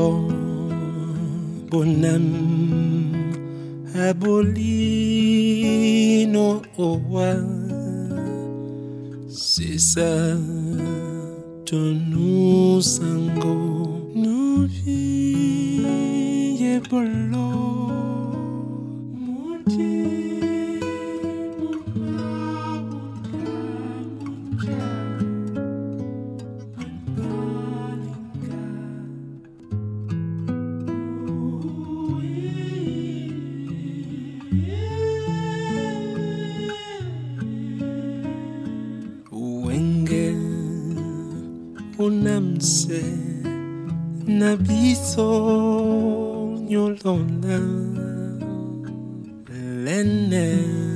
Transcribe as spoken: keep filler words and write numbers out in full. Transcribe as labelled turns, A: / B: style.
A: bonam abolino owa c'est ça tonu sango nous vie bolo unamse nabiso nyolona lene